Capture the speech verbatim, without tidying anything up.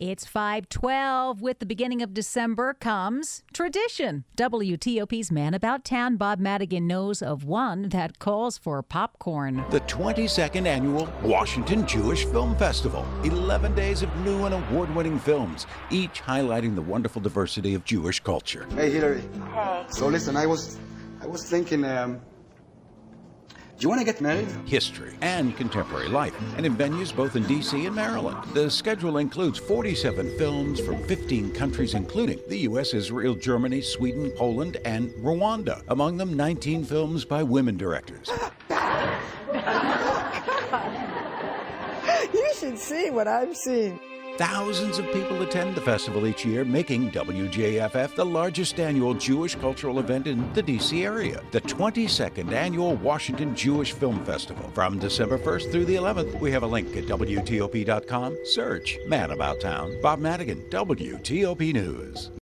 It's five twelve. With the beginning of December comes tradition. W T O P's Man About Town, Bob Madigan, knows of one that calls for popcorn. The twenty-second Annual Washington Jewish Film Festival. eleven days of new and award-winning films, each highlighting the wonderful diversity of Jewish culture. Hey, Hillary. Hey. So listen, I was, I was thinking, um, do you want to get married? History and contemporary life, and in venues both in D C and Maryland. The schedule includes forty-seven films from fifteen countries, including the U S, Israel, Germany, Sweden, Poland, and Rwanda. Among them, nineteen films by women directors. You should see what I'm seeing. Thousands of people attend the festival each year, making W J F F the largest annual Jewish cultural event in the D C area. The twenty-second Annual Washington Jewish Film Festival. From December first through the eleventh, we have a link at W T O P dot com. Search Man About Town. Bob Madigan, W T O P News.